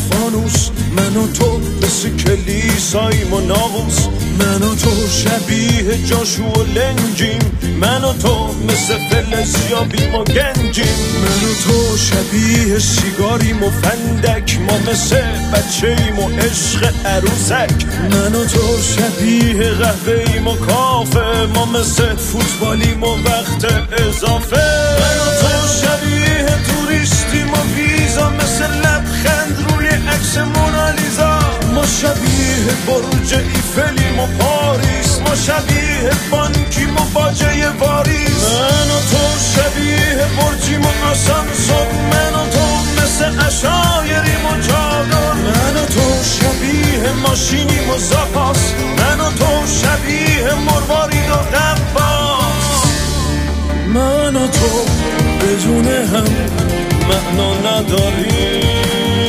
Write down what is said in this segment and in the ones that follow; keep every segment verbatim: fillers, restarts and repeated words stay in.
فانوس، من و تو مثل کلیساییم و ناقوس. من و تو شبیه جاشو و لنجیم، من و تو مثل فلزیابیم و گنجیم. من و تو شبیه سیگاریم و فندک، ما مثل بچه‌ایم و عشق عروسک. من و تو شبیه قهوه‌ایم و کافه، ما مثل فوتبالیم و وقت اضافه. من و تو شبیه توریستیم و ویزا، مثل لبخند روی عکس مونالیزا. ما شبیه برج ایفلیم و پاریس، ما شبیه بانکیم و باجه واریس. من و تو شبیه برجیم و آسانسور، من و تو مثل عشایریم و چادر. من و تو شبیه ماشینیم و زاپاس، من و تو شبیه مروارید و غواص. من و تو بدون هم معنا نداریم،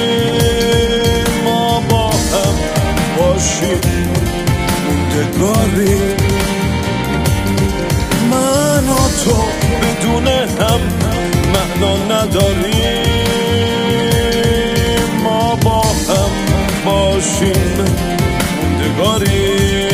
ما با هم باشیم موندگاریم. من و تو بدون هم معنا نداریم، ما با هم باشیم موندگاریم.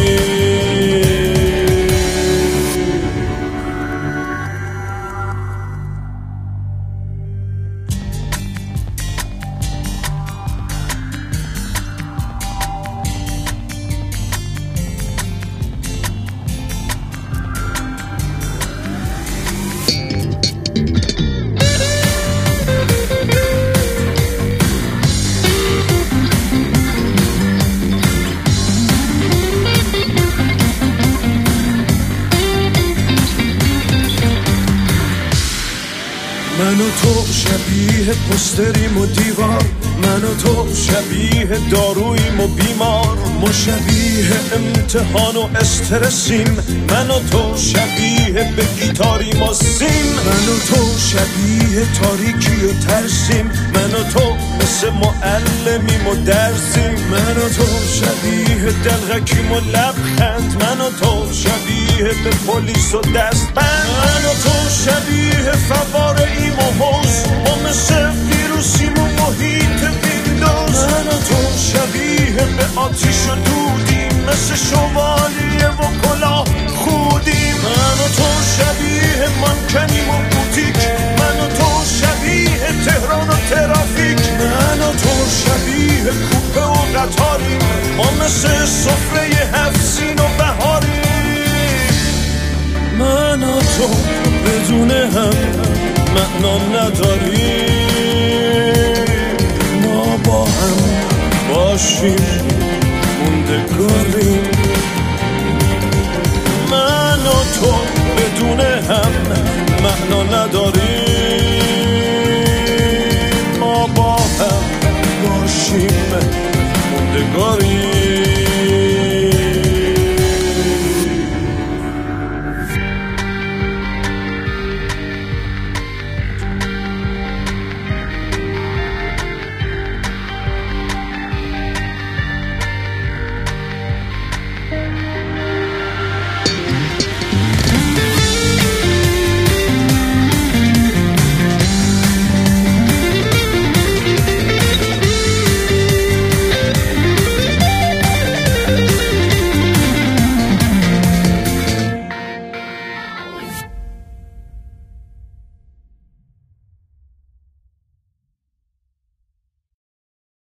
من و تو شبیه پستریم و دیوار، من و تو شبیه داروییم و بیمار. ما شبیه امتحان و استرسیم، من و تو شبیه به گیتاریم و سیم. من و تو شبیه تاریکی و ترسیم، من و تو مثل معلمیم و درسیم. من و تو شبیه دلغکیم و لبخند، من و تو شبیه به پلیس و دستبند. من و تو شبیه فواره ایم و حوز، ما مثل ویروسیم و محیط ویندوز. من و تو شبیه به آتیش و دودیم، مثل شوالیه و کلاه خودیم. من و تو شبیه مانکنیم و بوتیک، من و تو شبیه تهران و ترافیک. من و تو شبیه کوپه و قطاریم، ما مثل سفره هفسین و بهاریم. من و تو بدون هم معنا نداریم، ما با هم باشیم موندگاریم. من و تو بدون هم معنا نداریم، ما با هم باشیم موندگاریم.